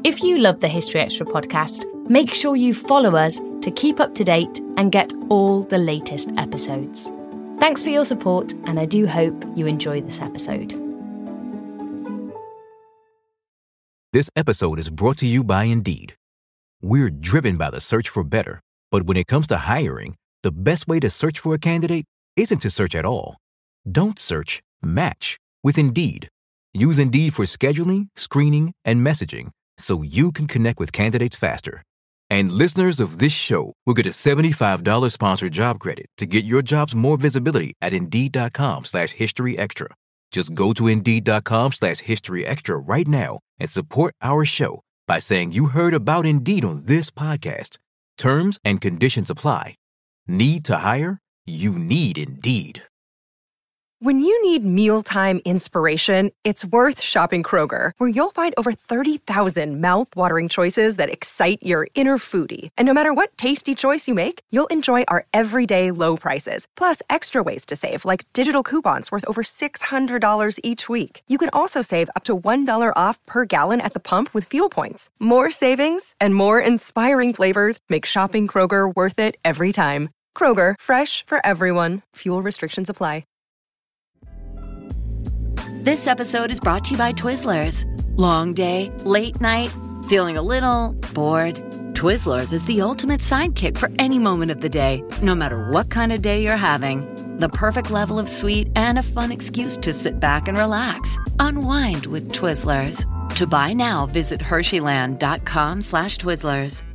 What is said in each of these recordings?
If you love the History Extra podcast, make sure you follow us to keep up to date and get all the latest episodes. Thanks for your support, and I do hope you enjoy this episode. This episode is brought to you by Indeed. We're driven by the search for better, but when it comes to hiring, the best way to search for a candidate isn't to search at all. Don't search, match with Indeed. Use Indeed for scheduling, screening, and messaging so you can connect with candidates faster. And listeners of this show will get a $75 sponsored job credit to get your jobs more visibility at Indeed.com/HistoryExtra. Just go to Indeed.com/HistoryExtra right now and support our show by saying you heard about Indeed on this podcast. Terms and conditions apply. Need to hire? You need Indeed. When you need mealtime inspiration, it's worth shopping Kroger, where you'll find over 30,000 mouth-watering choices that excite your inner foodie. And no matter what tasty choice you make, you'll enjoy our everyday low prices, plus extra ways to save, like digital coupons worth over $600 each week. You can also save up to $1 off per gallon at the pump with fuel points. More savings and more inspiring flavors make shopping Kroger worth it every time. Kroger, fresh for everyone. Fuel restrictions apply. This episode is brought to you by Twizzlers. Long day, late night, feeling a little bored? Twizzlers is the ultimate sidekick for any moment of the day, no matter what kind of day you're having. The perfect level of sweet and a fun excuse to sit back and relax. Unwind with Twizzlers. To buy now, visit Hersheyland.com/Twizzlers.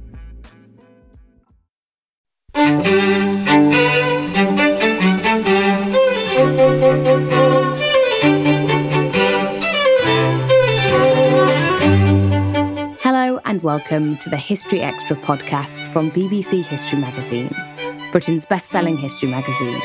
Hello and welcome to the History Extra podcast from BBC History Magazine, Britain's best-selling history magazine.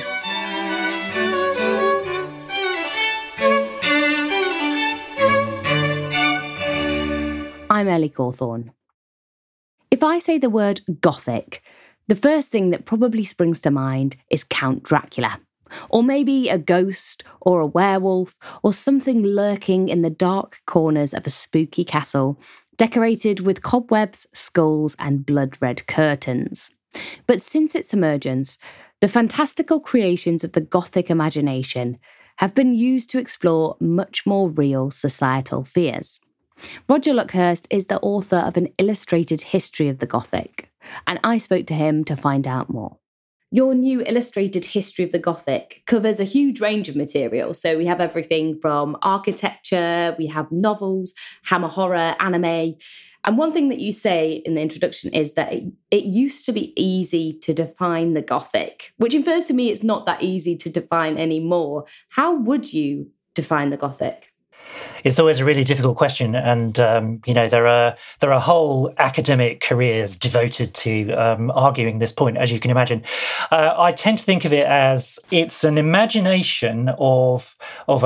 I'm Ellie Cawthorne. If I say the word Gothic, the first thing that probably springs to mind is Count Dracula, or maybe a ghost or a werewolf or something lurking in the dark corners of a spooky castle decorated with cobwebs, skulls and blood-red curtains. But since its emergence, the fantastical creations of the Gothic imagination have been used to explore much more real societal fears. Roger Luckhurst is the author of an illustrated history of the Gothic, and I spoke to him to find out more. Your new illustrated history of the Gothic covers a huge range of material. So we have everything from architecture, we have novels, Hammer horror, anime. And one thing that you say in the introduction is that it used to be easy to define the Gothic, which infers to me it's not that easy to define anymore. How would you define the Gothic? It's always a really difficult question, and there are whole academic careers devoted to arguing this point, as you can imagine. I tend to think of it as it's an imagination of a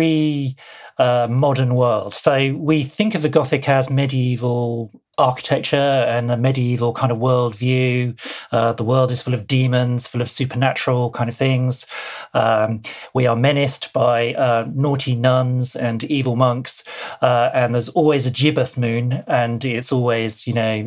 pre-modern world. So we think of the Gothic as medieval architecture and a medieval kind of worldview. The world is full of demons, full of supernatural kind of things. We are menaced by naughty nuns and evil monks, and there's always a gibbous moon, and it's always,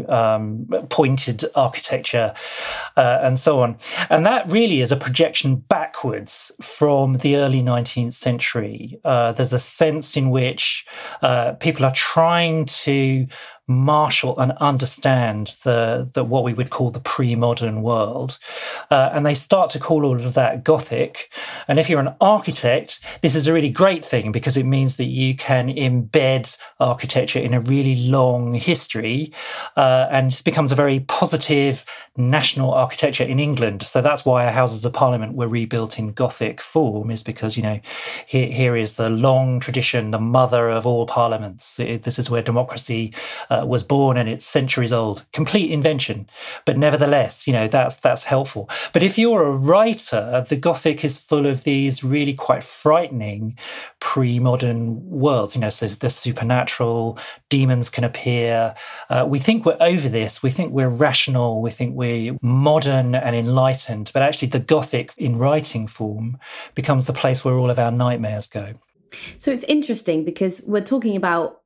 pointed architecture, and so on. And that really is a projection backwards from the early 19th century. There's a sense in which people are trying to marshal and understand the what we would call the pre-modern world. And they start to call all of that Gothic. And if you're an architect, this is a really great thing because it means that you can embed architecture in a really long history, and it becomes a very positive national architecture in England. So that's why our Houses of Parliament were rebuilt in Gothic form, is because, here is the long tradition, the mother of all parliaments. This is where democracy was born, and it's centuries old. Complete invention. But nevertheless, that's helpful. But if you're a writer, the Gothic is full of these really quite frightening pre-modern worlds. So the supernatural, demons can appear. We think we're over this. We think we're rational. We think we're modern and enlightened. But actually the Gothic in writing form becomes the place where all of our nightmares go. So it's interesting because we're talking about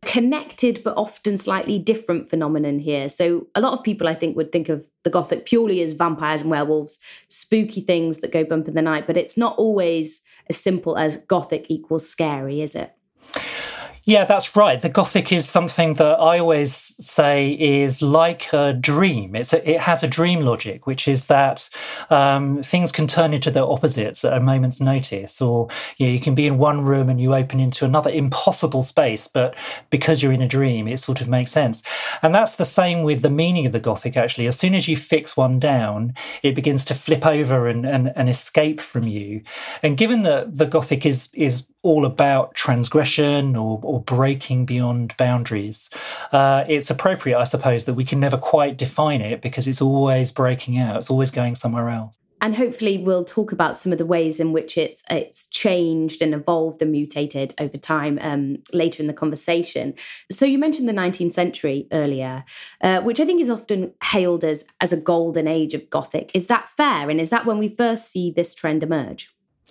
connected but often slightly different phenomenon here. So a lot of people, I think, would think of the Gothic purely as vampires and werewolves, spooky things that go bump in the night, but it's not always as simple as Gothic equals scary, is it? Yeah, that's right. The Gothic is something that I always say is like a dream. It has a dream logic, which is that things can turn into their opposites at a moment's notice. Or you can be in one room and you open into another impossible space, but because you're in a dream, it sort of makes sense. And that's the same with the meaning of the Gothic, actually. As soon as you fix one down, it begins to flip over and escape from you. And given that the Gothic is all about transgression or breaking beyond boundaries, it's appropriate, I suppose, that we can never quite define it because it's always breaking out. It's always going somewhere else. And hopefully we'll talk about some of the ways in which it's changed and evolved and mutated over time later in the conversation. So you mentioned the 19th century earlier, which I think is often hailed as a golden age of Gothic. Is that fair? And is that when we first see this trend emerge?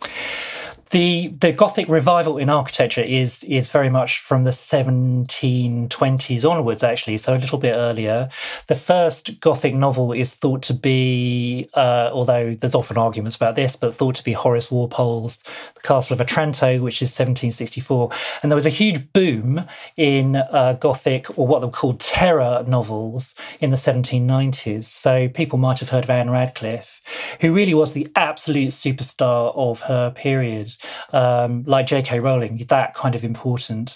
The Gothic revival in architecture is very much from the 1720s onwards, actually, so a little bit earlier. The first Gothic novel is thought to be, although there's often arguments about this, but thought to be Horace Walpole's The Castle of Otranto, which is 1764. And there was a huge boom in Gothic, or what they were called terror novels, in the 1790s. So people might have heard of Anne Radcliffe, who really was the absolute superstar of her period. Like J.K. Rowling, that kind of important.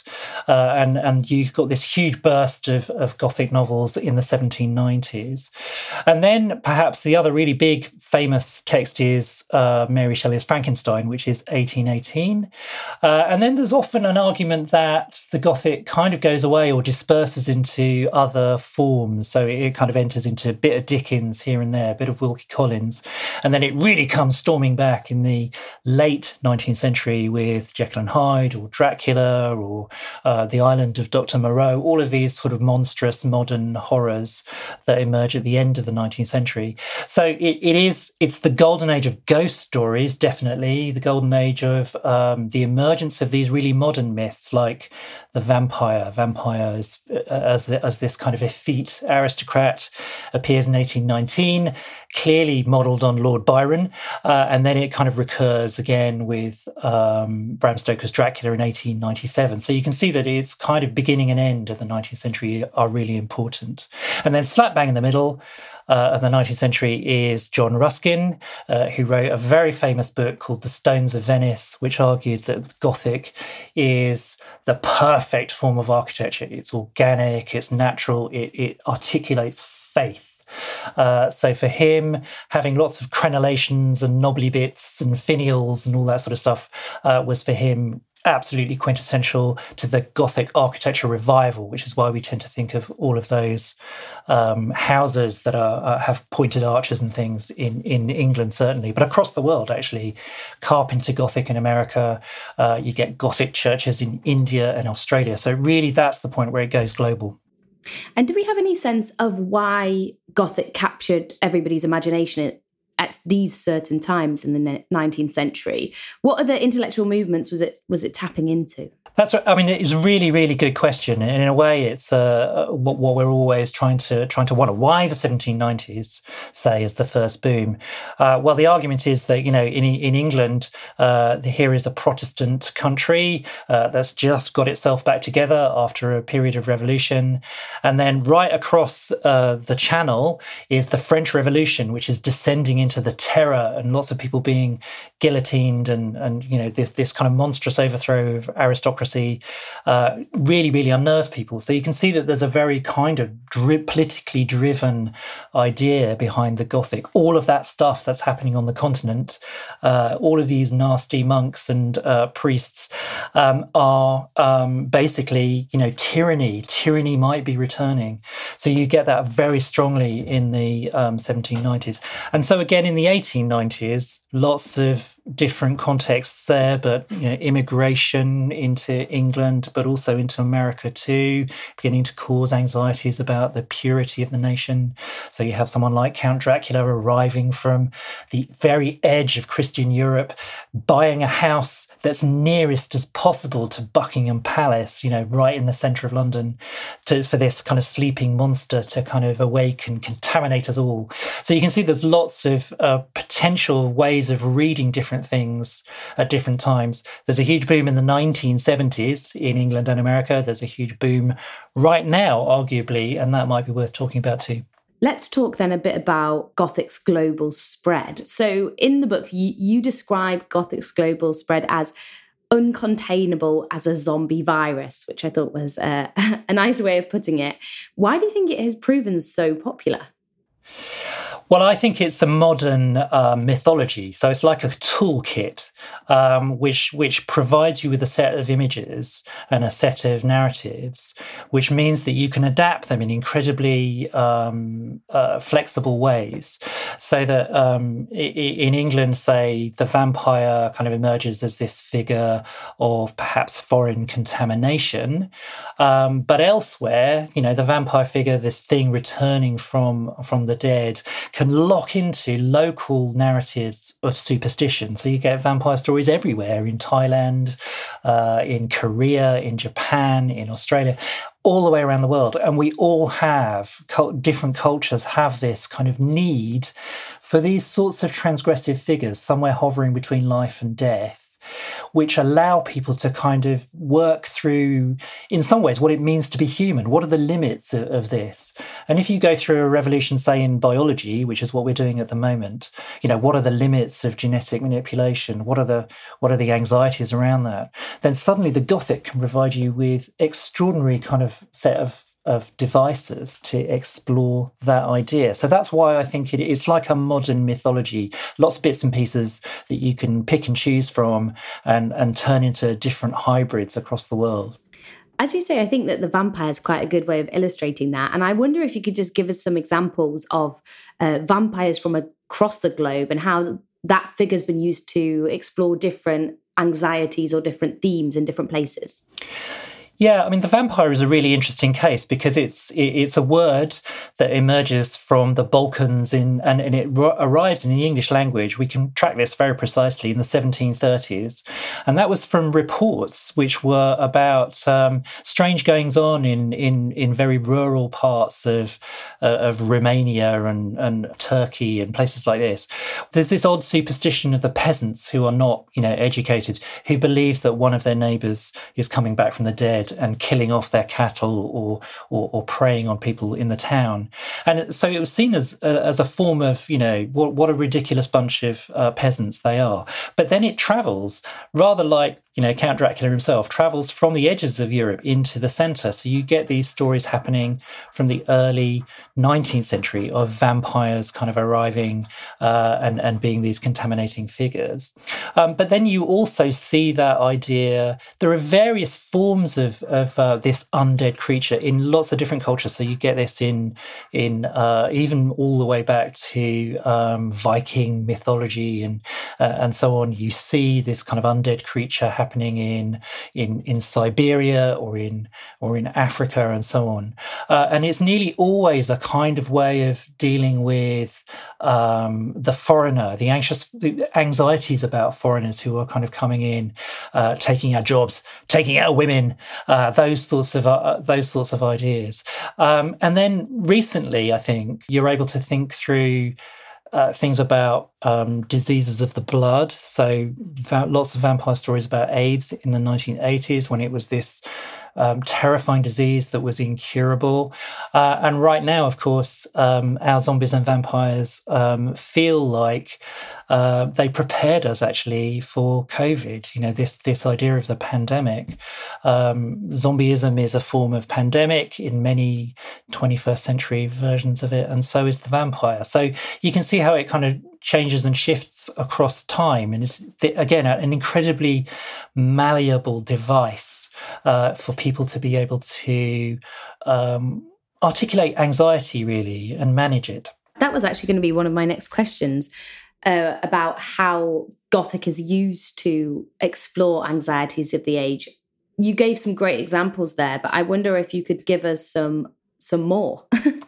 And you got this huge burst of Gothic novels in the 1790s. And then perhaps the other really big famous text is Mary Shelley's Frankenstein, which is 1818. And then there's often an argument that the Gothic kind of goes away or disperses into other forms. So it kind of enters into a bit of Dickens here and there, a bit of Wilkie Collins. And then it really comes storming back in the late 19th century with Jekyll and Hyde or Dracula or The Island of Dr. Moreau, all of these sort of monstrous modern horrors that emerge at the end of the 19th century. So it's the golden age of ghost stories, definitely, the golden age of the emergence of these really modern myths like the vampire. Vampire as this kind of effete aristocrat appears in 1819, clearly modelled on Lord Byron, and then it kind of recurs again with Bram Stoker's Dracula in 1897. So you can see that it's kind of beginning and end of the 19th century are really important. And then slap bang in the middle of the 19th century is John Ruskin, who wrote a very famous book called The Stones of Venice, which argued that Gothic is the perfect form of architecture. It's organic, it's natural, it articulates faith. So for him, having lots of crenellations and knobbly bits and finials and all that sort of stuff was for him absolutely quintessential to the Gothic architecture revival, which is why we tend to think of all of those houses that have pointed arches and things in England, certainly, but across the world, actually. Carpenter Gothic in America, you get Gothic churches in India and Australia. So really, that's the point where it goes global. And do we have any sense of why Gothic captured everybody's imagination at these certain times in the 19th century? What other intellectual movements was it tapping into? That's, I mean, it's a really, really good question. And in a way, it's what we're always trying to wonder. Why the 1790s, say, is the first boom? Well, the argument is that, in England, here is a Protestant country that's just got itself back together after a period of revolution. And then right across the channel is the French Revolution, which is descending into the terror and lots of people being guillotined and this kind of monstrous overthrow of aristocracy really, really unnerved people. So you can see that there's a very kind of politically driven idea behind the Gothic. All of that stuff that's happening on the continent, all of these nasty monks and priests are basically, tyranny. Tyranny might be returning. So you get that very strongly in the 1790s. And so again, in the 1890s, lots of different contexts there, but immigration into England, but also into America too, beginning to cause anxieties about the purity of the nation. So you have someone like Count Dracula arriving from the very edge of Christian Europe, buying a house that's nearest as possible to Buckingham Palace, right in the centre of London, for this kind of sleeping monster to kind of awake and contaminate us all. So you can see there's lots of potential ways of reading different things at different times. There's a huge boom in the 1970s in England and America. There's a huge boom right now, arguably, and that might be worth talking about too. Let's talk then a bit about Gothic's global spread. So in the book, you describe Gothic's global spread as uncontainable as a zombie virus, which I thought was a nice way of putting it. Why do you think it has proven so popular? Well, I think it's a modern mythology. So it's like a toolkit, which provides you with a set of images and a set of narratives, which means that you can adapt them in incredibly flexible ways. So that in England, say, the vampire kind of emerges as this figure of perhaps foreign contamination. But elsewhere, the vampire figure, this thing returning from the dead, can lock into local narratives of superstition. So you get vampire stories everywhere, in Thailand, in Korea, in Japan, in Australia, all the way around the world. And we all have, different cultures have this kind of need for these sorts of transgressive figures, somewhere hovering between life and death, which allow people to kind of work through, in some ways, what it means to be human. What are the limits of this? And if you go through a revolution, say, in biology, which is what we're doing at the moment, what are the limits of genetic manipulation? What are the anxieties around that? Then suddenly the Gothic can provide you with extraordinary kind of set of devices to explore that idea. So that's why I think it's like a modern mythology, lots of bits and pieces that you can pick and choose from and turn into different hybrids across the world. As you say, I think that the vampire is quite a good way of illustrating that. And I wonder if you could just give us some examples of vampires from across the globe and how that figure's been used to explore different anxieties or different themes in different places. Yeah, I mean, the vampire is a really interesting case because it's a word that emerges from the Balkans and it arrives in the English language. We can track this very precisely in the 1730s. And that was from reports which were about strange goings-on in very rural parts of Romania and Turkey and places like this. There's this odd superstition of the peasants who are not, educated, who believe that one of their neighbours is coming back from the dead and killing off their cattle or preying on people in the town. And so it was seen as a form of, what a ridiculous bunch of peasants they are. But then it travels, rather like, Count Dracula himself, travels from the edges of Europe into the centre. So you get these stories happening from the early 19th century of vampires kind of arriving and being these contaminating figures. But then you also see that idea. There are various forms of this undead creature in lots of different cultures. So you get this in even all the way back to Viking mythology and so on. You see this kind of undead creature happening in Siberia or in Africa and so on. And it's nearly always a kind of way of dealing with the foreigner, the anxieties about foreigners who are kind of coming in, taking our jobs, taking our women, those sorts of ideas. And then recently, I think you're able to think through things about diseases of the blood. So lots of vampire stories about AIDS in the 1980s when it was this terrifying disease that was incurable. And right now, of course, our zombies and vampires feel like they prepared us actually for COVID. This idea of the pandemic. Zombieism is a form of pandemic in many 21st century versions of it, and so is the vampire. So you can see how it kind of changes and shifts across time. And it's, again, an incredibly malleable device for people to be able to articulate anxiety, really, and manage it. That was actually going to be one of my next questions. about how Gothic is used to explore anxieties of the age. You gave some great examples there, but I wonder if you could give us some more.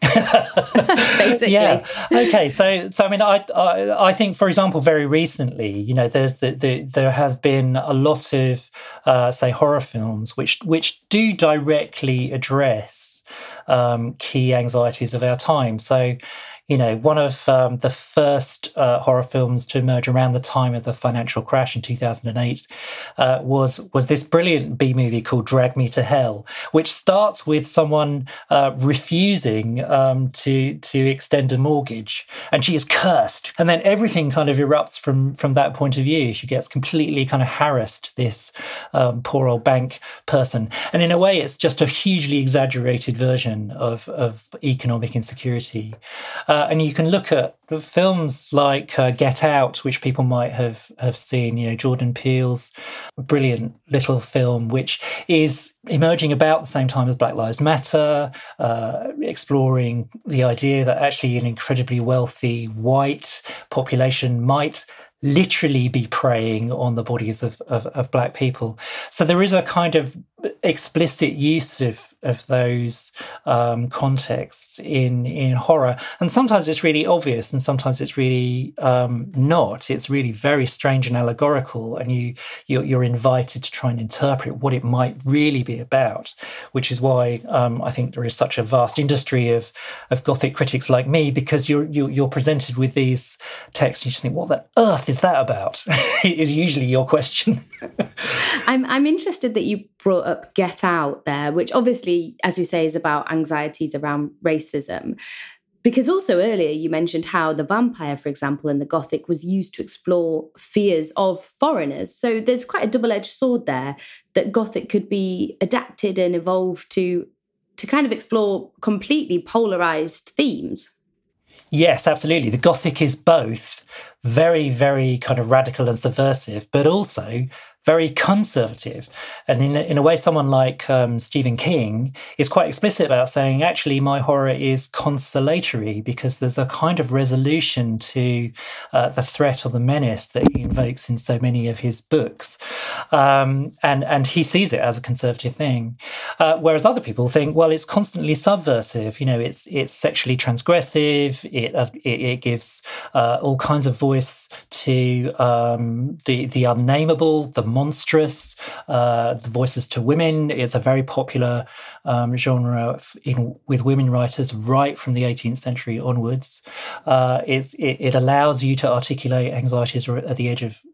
Basically. Yeah. Okay. So I mean, I think, for example, very recently, you know, there have been a lot of say horror films which do directly address key anxieties of our time. So, you know, one of the first horror films to emerge around the time of the financial crash in 2008 was this brilliant B movie called Drag Me to Hell, which starts with someone refusing to extend a mortgage, and she is cursed, and then everything kind of erupts from that point of view. She gets completely kind of harassed, this poor old bank person, and in a way, it's just a hugely exaggerated version of economic insecurity. And you can look at films like Get Out, which people might have seen, you know, Jordan Peele's brilliant little film, which is emerging about the same time as Black Lives Matter, exploring the idea that actually an incredibly wealthy white population might literally be preying on the bodies of Black people. So there is a kind of explicit use of those contexts in horror, and sometimes it's really obvious, and sometimes it's really not. It's really very strange and allegorical, and you're invited to try and interpret what it might really be about, which is why I think there is such a vast industry of Gothic critics like me, because you're presented with these texts and you just think, what the earth is that about? Is usually your question. I'm interested that you brought up Get Out there, which obviously, as you say, is about anxieties around racism. Because also earlier you mentioned how the vampire, for example, in the Gothic was used to explore fears of foreigners. So there's quite a double-edged sword there, that Gothic could be adapted and evolved to kind of explore completely polarized themes. Yes, absolutely. The Gothic is both very, very kind of radical and subversive, but also very conservative. And in a way, someone like Stephen King is quite explicit about saying, actually, my horror is consolatory, because there's a kind of resolution to the threat or the menace that he invokes in so many of his books. And he sees it as a conservative thing. Whereas other people think, well, it's constantly subversive. You know, it's sexually transgressive. It gives all kinds of voice to the unnameable, the monstrous, the voices to women. It's a very popular genre with women writers right from the 18th century onwards. It allows you to articulate anxieties at the edge of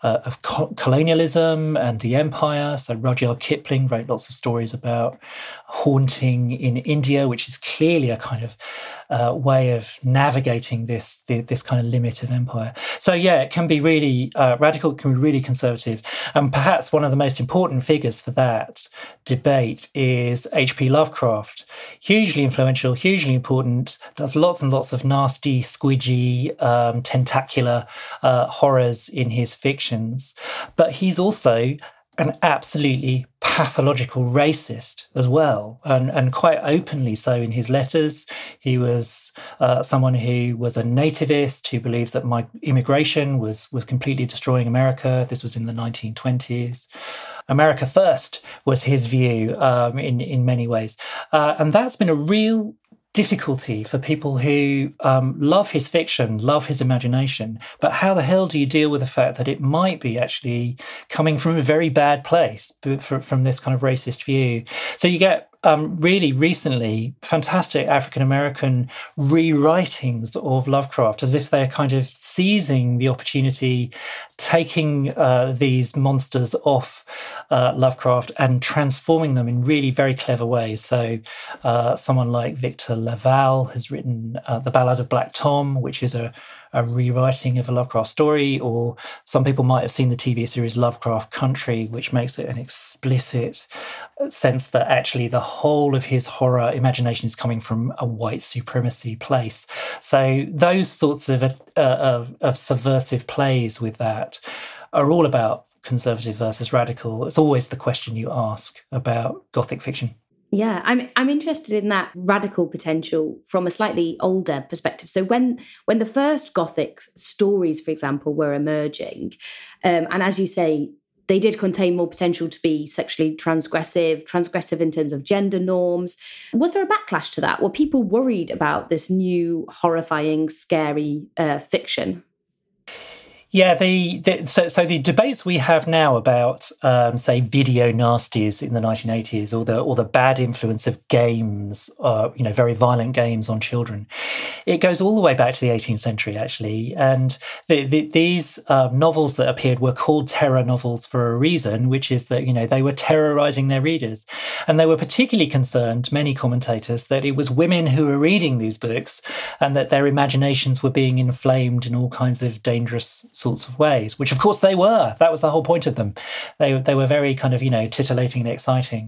colonialism and the empire. So Rudyard Kipling wrote lots of stories about haunting in India, which is clearly a kind of way of navigating this kind of limit of empire. So yeah, it can be really radical, it can be really conservative. And perhaps one of the most important figures for that debate is H.P. Lovecraft. Hugely influential, hugely important, does lots and lots of nasty, squidgy, tentacular horrors in his fictions. But he's also an absolutely pathological racist as well, and quite openly so in his letters. He was someone who was a nativist, who believed that immigration was completely destroying America. This was in the 1920s. America first was his view in many ways. And that's been a real difficulty for people who love his fiction, love his imagination. But how the hell do you deal with the fact that it might be actually coming from a very bad place, from this kind of racist view? So you get really recently fantastic African-American rewritings of Lovecraft, as if they're kind of seizing the opportunity, taking these monsters off Lovecraft and transforming them in really very clever ways. So someone like Victor Laval has written The Ballad of Black Tom, which is a rewriting of a Lovecraft story, or some people might have seen the TV series Lovecraft Country, which makes it an explicit sense that actually the whole of his horror imagination is coming from a white supremacy place. So those sorts of subversive plays with that are all about conservative versus radical. It's always the question you ask about Gothic fiction. Yeah, I'm interested in that radical potential from a slightly older perspective. So when the first Gothic stories, for example, were emerging, and as you say, they did contain more potential to be sexually transgressive in terms of gender norms. Was there a backlash to that? Were people worried about this new, horrifying, scary fiction? Yeah, so the debates we have now about, say, video nasties in the 1980s, or the bad influence of games, very violent games on children, it goes all the way back to the 18th century, actually. And these novels that appeared were called terror novels for a reason, which is that they were terrorizing their readers, and they were particularly concerned, many commentators, that it was women who were reading these books, and that their imaginations were being inflamed in all kinds of dangerous sorts of ways, which of course they were. That was the whole point of them. They were very kind of, titillating and exciting.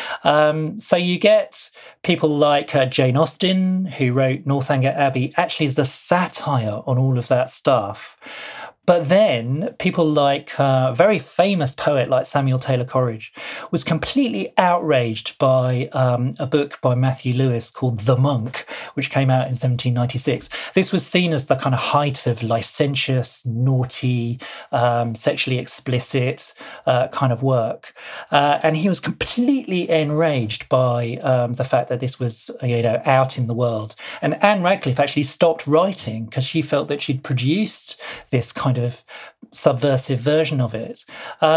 So you get people like Jane Austen, who wrote Northanger Abbey, actually as a satire on all of that stuff. But then people like a very famous poet like Samuel Taylor Coleridge was completely outraged by a book by Matthew Lewis called The Monk, which came out in 1796. This was seen as the kind of height of licentious, naughty, sexually explicit kind of work. And he was completely enraged by the fact that this was, out in the world. And Anne Radcliffe actually stopped writing because she felt that she'd produced this kind of subversive version of it.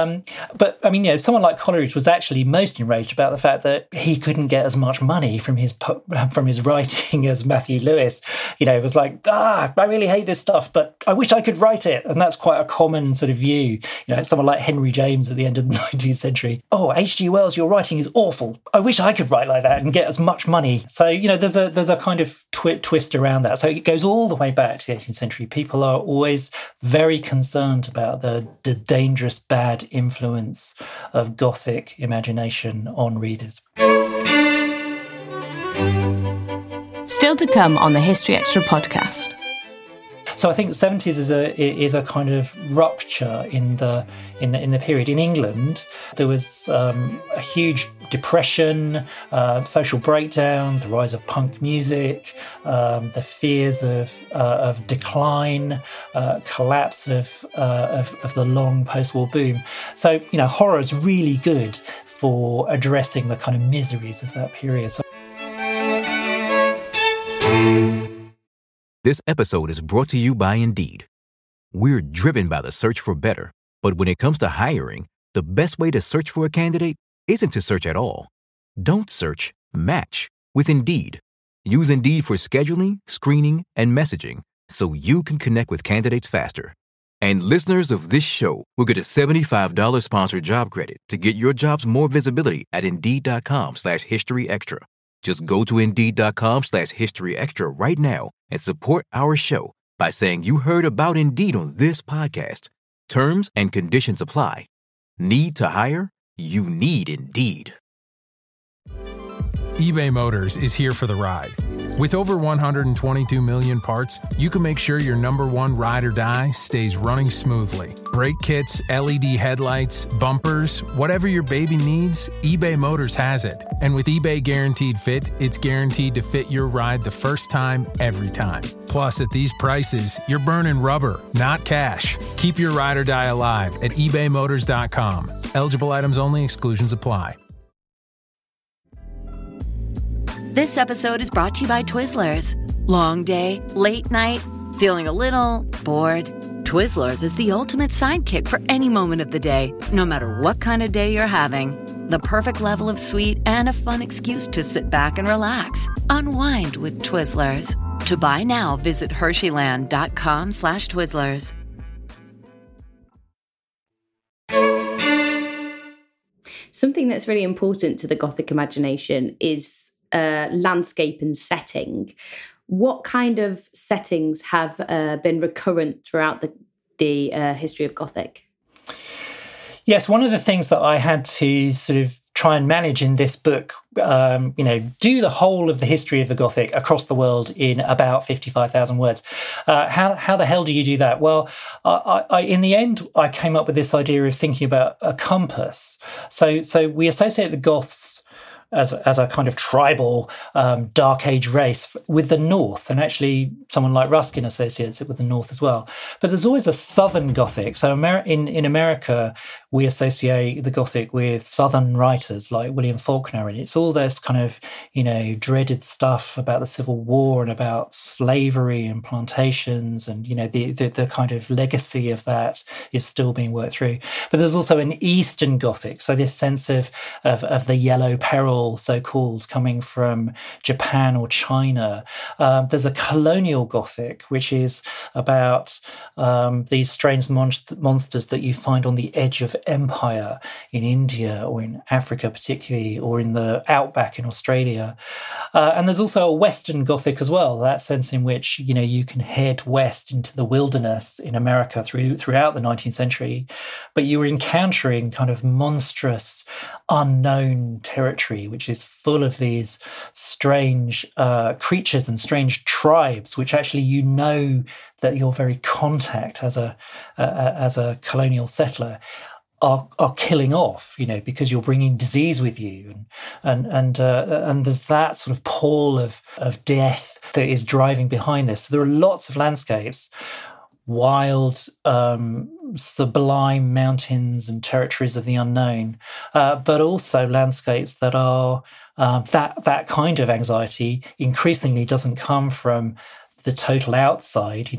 But I mean, someone like Coleridge was actually most enraged about the fact that he couldn't get as much money from his writing as Matthew Lewis. It was like, I really hate this stuff, but I wish I could write it. And that's quite a common sort of view. Someone like Henry James at the end of the 19th century. Oh, H.G. Wells, your writing is awful. I wish I could write like that and get as much money. So, there's a kind of twist around that. So it goes all the way back to the 18th century. People are always very concerned about the dangerous bad influence of Gothic imagination on readers. Still to come on the History Extra podcast. So I think the 70s is a kind of rupture in the period. In England, there was a huge depression, social breakdown, the rise of punk music, the fears of decline, collapse of the long post-war boom. So horror is really good for addressing the kind of miseries of that period. So This episode is brought to you by Indeed. We're driven by the search for better, but when it comes to hiring, the best way to search for a candidate isn't to search at all. Don't search, match with Indeed. Use Indeed for scheduling, screening, and messaging so you can connect with candidates faster. And listeners of this show will get a $75 sponsored job credit to get your jobs more visibility at Indeed.com/HistoryExtra. Just go to Indeed.com/HistoryExtra right now and support our show by saying you heard about Indeed on this podcast. Terms and conditions apply. Need to hire? You need Indeed. eBay Motors is here for the ride. With over 122 million parts, you can make sure your number one ride or die stays running smoothly. Brake kits, LED headlights, bumpers, whatever your baby needs, eBay Motors has it. And with eBay Guaranteed Fit, it's guaranteed to fit your ride the first time, every time. Plus, at these prices, you're burning rubber, not cash. Keep your ride or die alive at ebaymotors.com. Eligible items only. Exclusions apply. This episode is brought to you by Twizzlers. Long day, late night, feeling a little bored? Twizzlers is the ultimate sidekick for any moment of the day, no matter what kind of day you're having. The perfect level of sweet and a fun excuse to sit back and relax. Unwind with Twizzlers. To buy now, visit Hersheyland.com/Twizzlers. Something that's really important to the Gothic imagination is landscape and setting. What kind of settings have been recurrent throughout the history of Gothic? Yes, one of the things that I had to sort of try and manage in this book, do the whole of the history of the Gothic across the world in about 55,000 words. How the hell do you do that? Well, I in the end, I came up with this idea of thinking about a compass. So we associate the Goths as a kind of tribal Dark Age race with the North, and actually someone like Ruskin associates it with the North as well. But there's always a Southern Gothic. So in America, we associate the Gothic with Southern writers like William Faulkner, and it's all this kind of, dreaded stuff about the Civil War and about slavery and plantations, and the kind of legacy of that is still being worked through. But there's also an Eastern Gothic, so this sense of the Yellow Peril, so-called, coming from Japan or China. There's a colonial Gothic, which is about these strange monsters that you find on the edge of empire in India or in Africa particularly, or in the outback in Australia. And there's also a Western Gothic as well, that sense in which, you can head west into the wilderness in America throughout the 19th century, but you were encountering kind of monstrous, unknown territory, which is full of these strange creatures and strange tribes, which actually that your very contact as a colonial settler are killing off, because you're bringing disease with you, and there's that sort of pall of death that is driving behind this. So there are lots of landscapes, wild, sublime mountains and territories of the unknown, but also landscapes that are that kind of anxiety increasingly doesn't come from the total outside,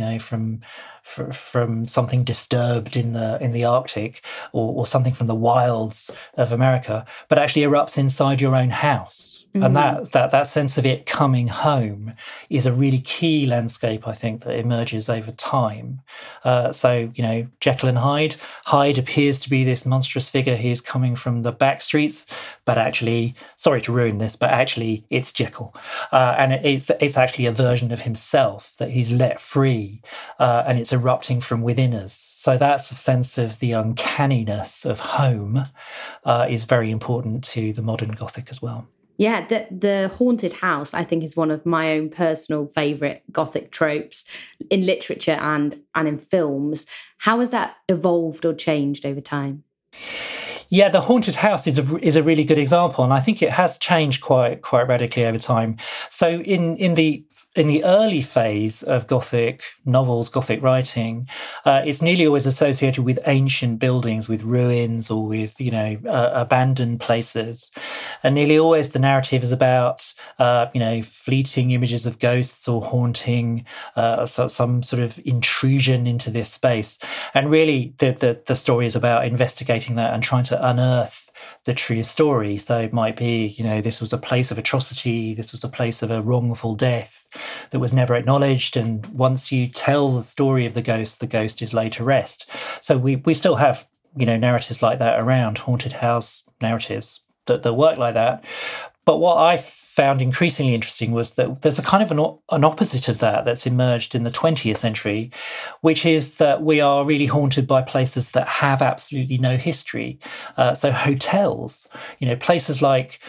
from something disturbed in the Arctic or something from the wilds of America, but actually erupts inside your own house. Mm-hmm. And that sense of it coming home is a really key landscape, I think, that emerges over time. So, Jekyll and Hyde. Hyde appears to be this monstrous figure. He is coming from the back streets, but actually, sorry to ruin this, but actually it's Jekyll. And it's actually a version of himself that he's let free, and it's erupting from within us. So that's a sense of the uncanniness of home is very important to the modern Gothic as well. Yeah, the haunted house, I think, is one of my own personal favourite Gothic tropes in literature and in films. How has that evolved or changed over time? Yeah, the haunted house is a really good example, and I think it has changed quite radically over time. So in the early phase of Gothic novels, Gothic writing, it's nearly always associated with ancient buildings, with ruins, or with abandoned places, and nearly always the narrative is about fleeting images of ghosts or haunting, some sort of intrusion into this space. And really, the story is about investigating that and trying to unearth the true story. So it might be, this was a place of atrocity, this was a place of a wrongful death that was never acknowledged. And once you tell the story of the ghost is laid to rest. So we still have, narratives like that around, haunted house narratives that work like that. But what I found increasingly interesting was that there's a kind of an opposite of that that's emerged in the 20th century, which is that we are really haunted by places that have absolutely no history. So hotels, places like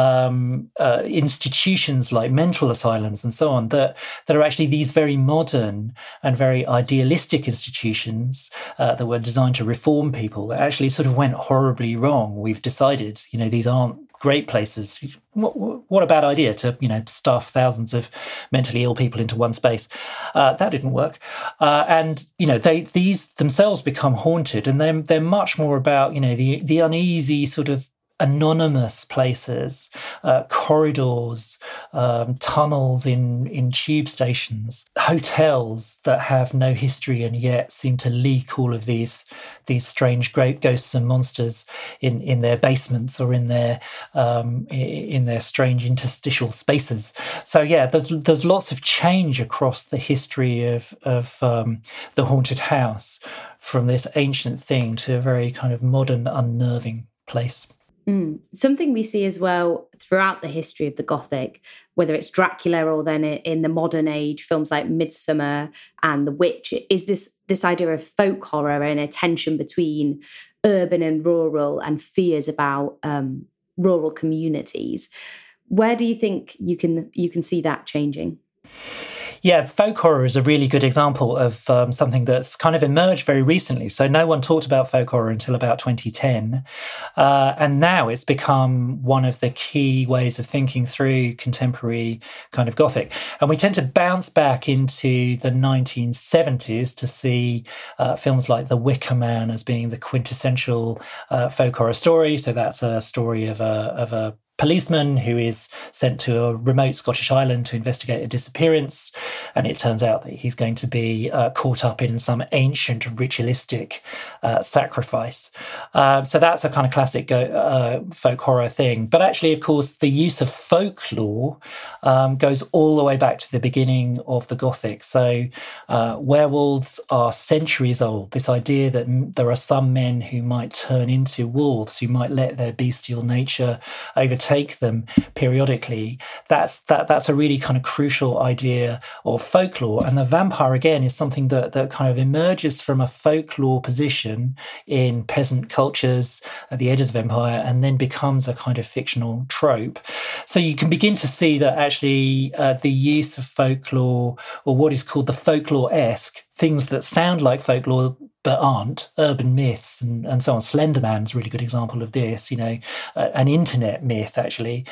institutions like mental asylums and so on, that are actually these very modern and very idealistic institutions that were designed to reform people, that actually sort of went horribly wrong. We've decided, these aren't great places. What a bad idea to, stuff thousands of mentally ill people into one space. That didn't work. And, these themselves become haunted, and they're much more about, the uneasy sort of anonymous places, corridors, tunnels in tube stations, hotels that have no history and yet seem to leak all of these strange great ghosts and monsters in their basements or in their strange interstitial spaces. So yeah, there's lots of change across the history of the haunted house, from this ancient thing to a very kind of modern, unnerving place. Something we see as well throughout the history of the Gothic, whether it's Dracula or then in the modern age, films like Midsummer and The Witch, is this idea of folk horror and a tension between urban and rural, and fears about rural communities. Where do you think you can see that changing? Yeah, folk horror is a really good example of something that's kind of emerged very recently. So no one talked about folk horror until about 2010. And now it's become one of the key ways of thinking through contemporary kind of Gothic. And we tend to bounce back into the 1970s to see films like The Wicker Man as being the quintessential folk horror story. So that's a story of a policeman who is sent to a remote Scottish island to investigate a disappearance, and it turns out that he's going to be caught up in some ancient ritualistic sacrifice. So that's a kind of classic folk horror thing. But actually, of course, the use of folklore goes all the way back to the beginning of the Gothic. So werewolves are centuries old. This idea that there are some men who might turn into wolves, who might let their bestial nature overtake them periodically, that's a really kind of crucial idea of folklore. And the vampire, again, is something that kind of emerges from a folklore position in peasant cultures at the edges of empire and then becomes a kind of fictional trope. So you can begin to see that actually the use of folklore, or what is called the folklore-esque, things that sound like folklore but aren't, urban myths and so on. Slender Man's a really good example of this, an internet myth actually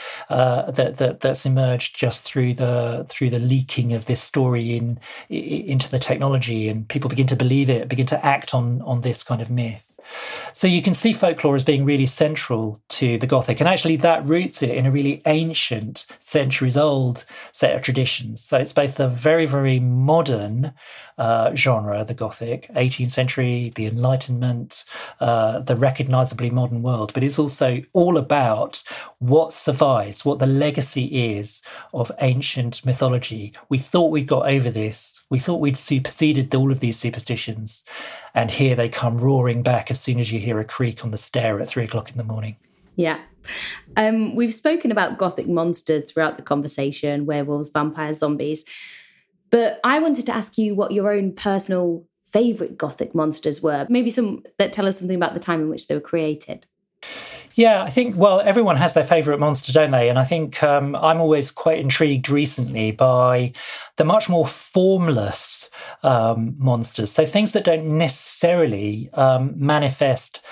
that's emerged just through the leaking of this story into the technology, and people begin to believe it, begin to act on this kind of myth. So you can see folklore as being really central to the Gothic, and actually that roots it in a really ancient, centuries-old set of traditions. So it's both a very, very modern genre, the Gothic, 18th century, the Enlightenment, the recognisably modern world, but it's also all about what survives, what the legacy is of ancient mythology. We thought we'd got over this. We thought we'd superseded all of these superstitions, and here they come roaring back as soon as you hear a creak on the stair at 3:00 in the morning. Yeah. We've spoken about Gothic monsters throughout the conversation, werewolves, vampires, zombies. But I wanted to ask you what your own personal favourite Gothic monsters were. Maybe some that tell us something about the time in which they were created. Yeah, I think, well, everyone has their favourite monster, don't they? And I think I'm always quite intrigued recently by the much more formless monsters. So things that don't necessarily manifest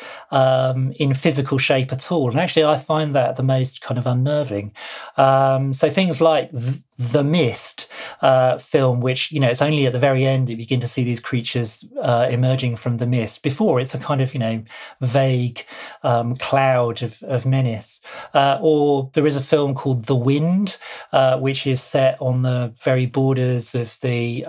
in physical shape at all. And actually, I find that the most kind of unnerving. So things like The Mist film, which, it's only at the very end that you begin to see these creatures emerging from the mist. Before, it's a kind of, vague cloud of menace. Or there is a film called The Wind, which is set on the very borders of the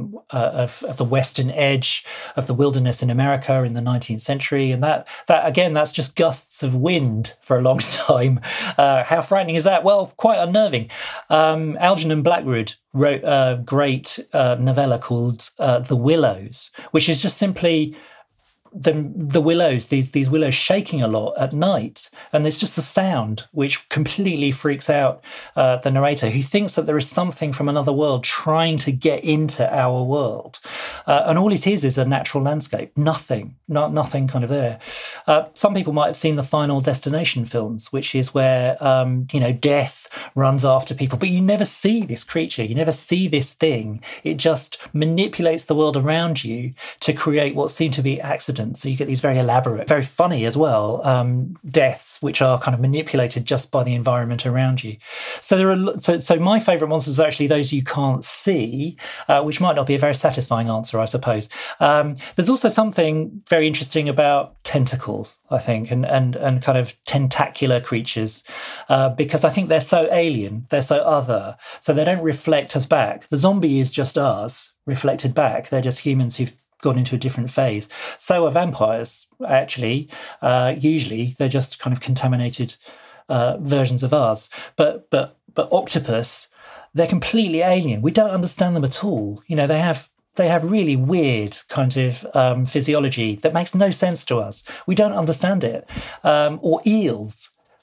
western edge of the wilderness in America in the 19th century. And that again, that's just gusts of wind for a long time. How frightening is that? Well, quite unnerving. Algernon Blackwood wrote a great novella called The Willows, which is just simply the willows, these willows shaking a lot at night, and there's just the sound which completely freaks out the narrator, who thinks that there is something from another world trying to get into our world, and all it is a natural landscape, nothing kind of there. Some people might have seen the Final Destination films, which is where death runs after people, but you never see this creature, you never see this thing. It just manipulates the world around you to create what seem to be accidents. So you get these very elaborate, very funny as well, deaths, which are kind of manipulated just by the environment around you. So so my favourite monsters are actually those you can't see, which might not be a very satisfying answer, I suppose. There's also something very interesting about tentacles, I think, and kind of tentacular creatures, because I think they're so alien, they're so other, so they don't reflect us back. The zombie is just us reflected back. They're just humans who've gone into a different phase. So are vampires, actually. Usually they're just kind of contaminated versions of us. But octopus, they're completely alien. We don't understand them at all. They have really weird kind of physiology that makes no sense to us. We don't understand it. Or eels.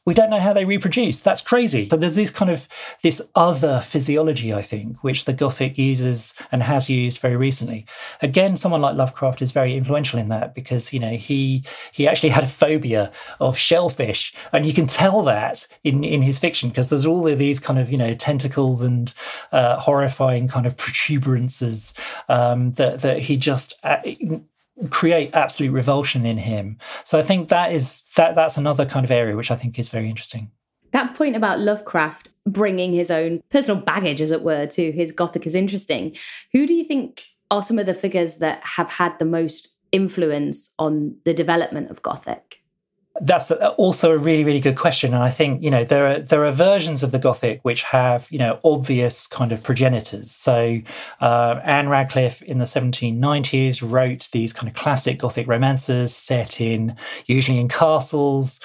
we don't know how they reproduce. That's crazy. So there's this other physiology, I think, which the Gothic uses and has used very recently. Again, someone like Lovecraft is very influential in that because, he actually had a phobia of shellfish. And you can tell that in his fiction because there's all of these kind of, tentacles and horrifying kind of protuberances that he just... create absolute revulsion in him. So I think that's another kind of area which I think is very interesting. That point about Lovecraft bringing his own personal baggage, as it were, to his Gothic is interesting. Who do you think are some of the figures that have had the most influence on the development of Gothic? That's also a really, really good question. And I think, there are versions of the Gothic which have, obvious kind of progenitors. So Anne Radcliffe in the 1790s wrote these kind of classic Gothic romances set usually in castles,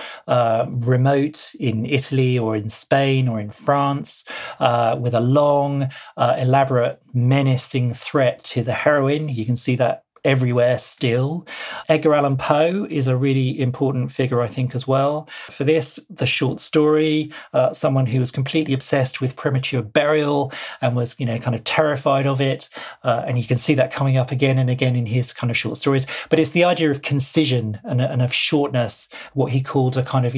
remote in Italy or in Spain or in France, with a long, elaborate, menacing threat to the heroine. You can see that everywhere still. Edgar Allan Poe is a really important figure, I think, as well. For this, the short story, someone who was completely obsessed with premature burial and was, kind of terrified of it. And you can see that coming up again and again in his kind of short stories. But it's the idea of concision and of shortness, what he called a kind of,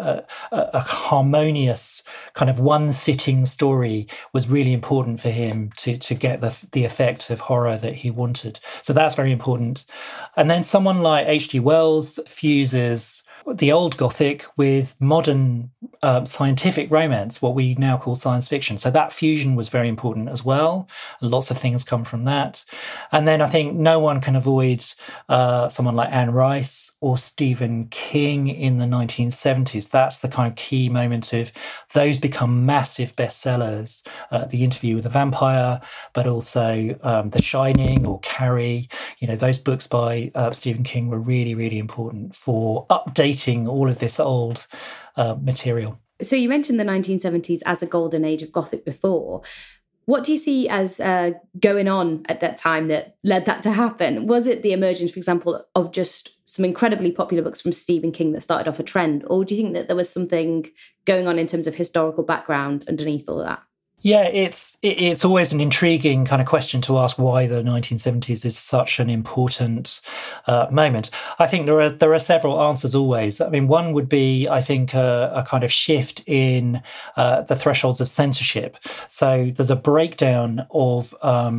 a harmonious kind of one-sitting story was really important for him to get the effect of horror that he wanted. So that's very important. And then someone like H.G. Wells fuses the old Gothic with modern scientific romance, what we now call science fiction. So that fusion was very important as well. Lots of things come from that. And then I think no one can avoid someone like Anne Rice or Stephen King in the 1970s. That's the kind of key moment of those become massive bestsellers. The Interview with a Vampire, but also The Shining or Carrie. Those books by Stephen King were really, really important for updating all of this old material. So you mentioned the 1970s as a golden age of Gothic before. What do you see as going on at that time that led that to happen? Was it the emergence, for example, of just some incredibly popular books from Stephen King that started off a trend? Or do you think that there was something going on in terms of historical background underneath all that? Yeah, it's always an intriguing kind of question to ask why the 1970s is such an important moment. I think there are several answers always. I mean, one would be, I think, a kind of shift in the thresholds of censorship. So there's a breakdown of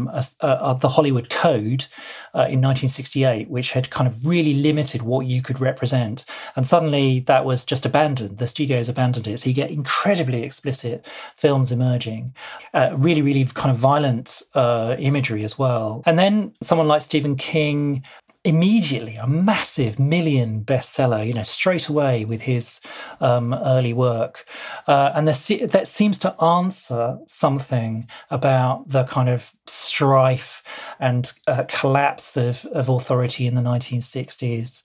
the Hollywood Code in 1968, which had kind of really limited what you could represent. And suddenly that was just abandoned. The studios abandoned it. So you get incredibly explicit films emerging, really, really kind of violent imagery as well. And then someone like Stephen King, immediately a massive million bestseller, straight away with his early work. And that seems to answer something about the kind of strife and collapse of authority in the 1960s.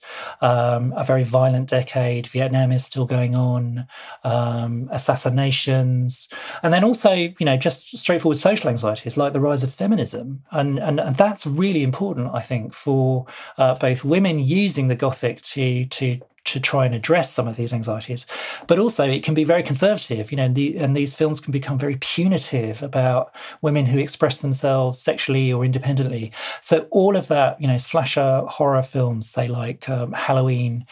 A very violent decade. Vietnam is still going on. Assassinations. And then also, just straightforward social anxieties like the rise of feminism. And that's really important, I think, for both women using the Gothic to try and address some of these anxieties, but also it can be very conservative, and these films can become very punitive about women who express themselves sexually or independently. So all of that, slasher horror films, say like Halloween,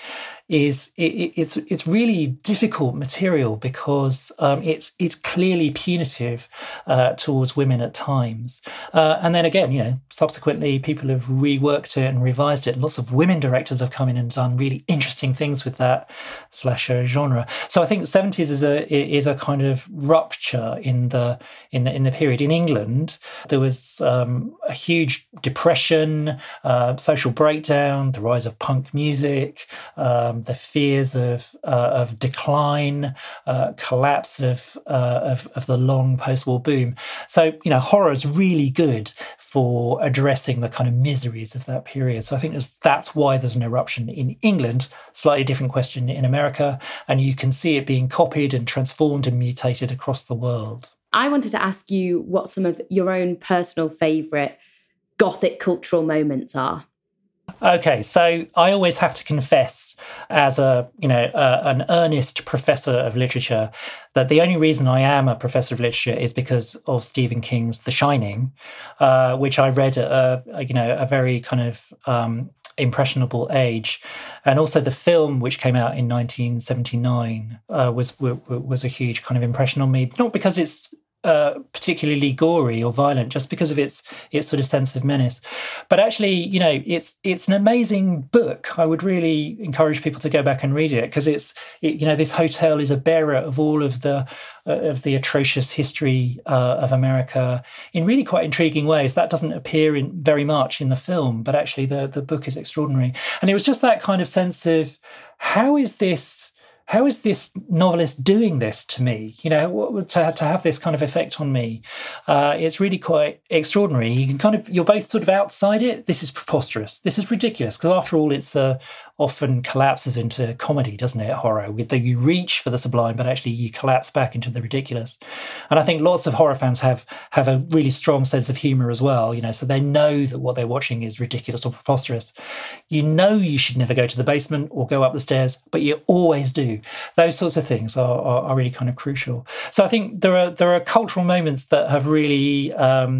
it's really difficult material because it's clearly punitive towards women at times. And then again, subsequently people have reworked it and revised it. Lots of women directors have come in and done really interesting things with that slasher genre. So I think the 70s is a kind of rupture in the period. In England, there was a huge depression, social breakdown, the rise of punk music, the fears of decline, collapse of the long post-war boom. So, horror is really good for addressing the kind of miseries of that period. So I think that's why there's an eruption in England. Slightly different question in America, and you can see it being copied and transformed and mutated across the world. I wanted to ask you what some of your own personal favourite Gothic cultural moments are. Okay, so I always have to confess, as an earnest professor of literature, that the only reason I am a professor of literature is because of Stephen King's The Shining, which I read at a very kind of impressionable age, and also the film, which came out in 1979, was a huge kind of impression on me. Not because it's particularly gory or violent, just because of its sort of sense of menace. But actually, it's an amazing book. I would really encourage people to go back and read it, because this hotel is a bearer of all of the atrocious history of America in really quite intriguing ways. That doesn't appear very much in the film, but actually the book is extraordinary. And it was just that kind of sense of, how is this novelist doing this to me? To have this kind of effect on me, it's really quite extraordinary. You're both sort of outside it. This is preposterous. This is ridiculous. Because after all, it's often collapses into comedy, doesn't it? Horror, you reach for the sublime, but actually you collapse back into the ridiculous. And I think lots of horror fans have a really strong sense of humor as well. So they know that what they're watching is ridiculous or preposterous. You should never go to the basement or go up the stairs, but you always do. Those sorts of things are really kind of crucial. So I think there are cultural moments that have really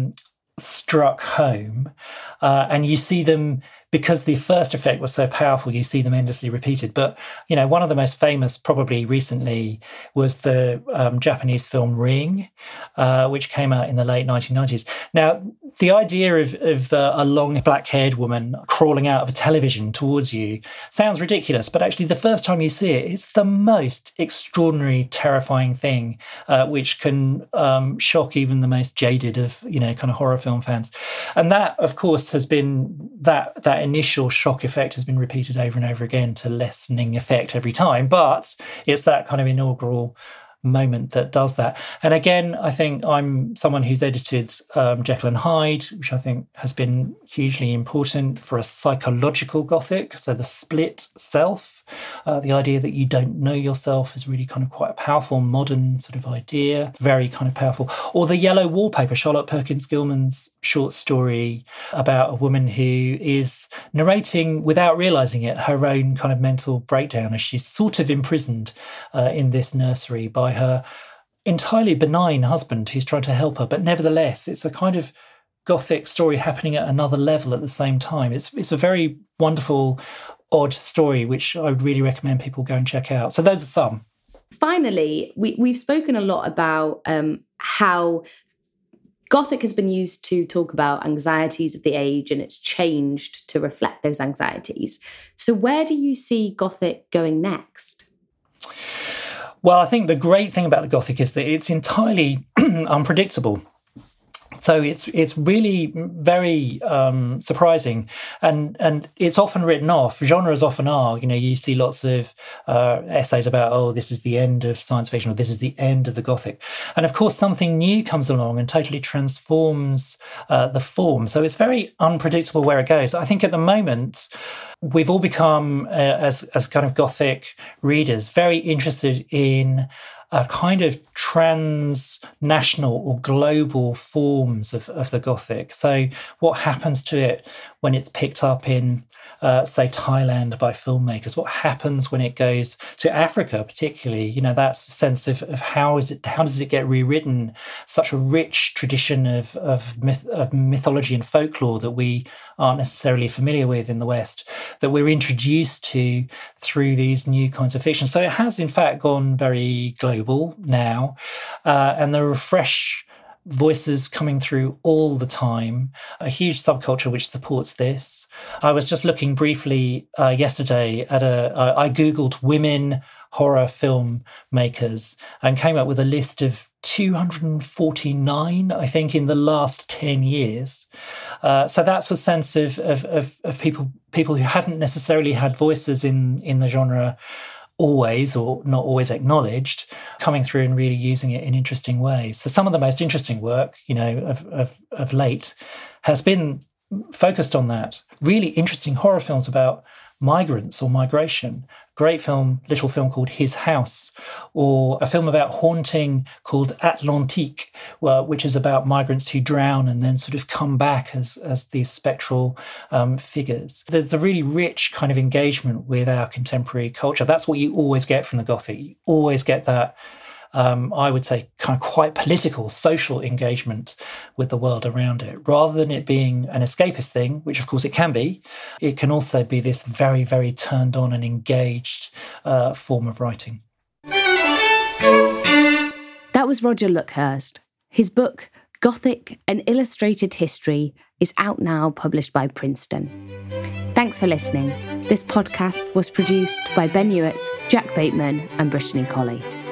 struck home, and you see them. Because the first effect was so powerful, you see them endlessly repeated. But, one of the most famous probably recently was the Japanese film Ring, which came out in the late 1990s. Now, the idea of a long black-haired woman crawling out of a television towards you sounds ridiculous, but actually the first time you see it, it's the most extraordinary, terrifying thing, which can shock even the most jaded of, kind of horror film fans. And that, of course, has been that initial shock effect has been repeated over and over again to lessening effect every time, but it's that kind of inaugural moment that does that. And again, I think I'm someone who's edited Jekyll and Hyde, which I think has been hugely important for a psychological Gothic. So the split self, the idea that you don't know yourself, is really kind of quite a powerful modern sort of idea, very kind of powerful. Or the Yellow Wallpaper, Charlotte Perkins Gilman's short story about a woman who is narrating, without realising it, her own kind of mental breakdown as she's sort of imprisoned in this nursery by her entirely benign husband who's trying to help her. But nevertheless, it's a kind of Gothic story happening at another level at the same time. It's a very wonderful, odd story, which I would really recommend people go and check out. So those are some. Finally, we've spoken a lot about how Gothic has been used to talk about anxieties of the age, and it's changed to reflect those anxieties. So where do you see Gothic going next? Well, I think the great thing about the Gothic is that it's entirely unpredictable. So it's really very surprising, and it's often written off. Genres often are. You see lots of essays about, this is the end of science fiction, or this is the end of the Gothic. And of course, something new comes along and totally transforms the form. So it's very unpredictable where it goes. I think at the moment, we've all become, as kind of Gothic readers, very interested in a kind of transnational or global forms of the Gothic. So what happens to it when it's picked up in, say, Thailand by filmmakers? What happens when it goes to Africa, particularly? That sense of how does it get rewritten? Such a rich tradition of mythology and folklore that we aren't necessarily familiar with in the West, that we're introduced to through these new kinds of fiction. So it has, in fact, gone very global now, and there are fresh voices coming through all the time, a huge subculture which supports this. I was just looking briefly yesterday at I Googled women horror film makers and came up with a list of 249, I think, in the last 10 years. So that's a sense of people who hadn't necessarily had voices in the genre always, or not always acknowledged, coming through and really using it in interesting ways. So some of the most interesting work, of late has been focused on that. Really interesting horror films about migrants or migration, great film, little film called His House, or a film about haunting called Atlantique, which is about migrants who drown and then sort of come back as these spectral figures. There's a really rich kind of engagement with our contemporary culture. That's what you always get from the Gothic. You always get that, I would say, kind of quite political, social engagement with the world around it. Rather than it being an escapist thing, which of course it can also be this very, very turned on and engaged form of writing. That was Roger Luckhurst. His book, Gothic, An Illustrated History, is out now, published by Princeton. Thanks for listening. This podcast was produced by Ben Hewitt, Jack Bateman and Brittany Colley.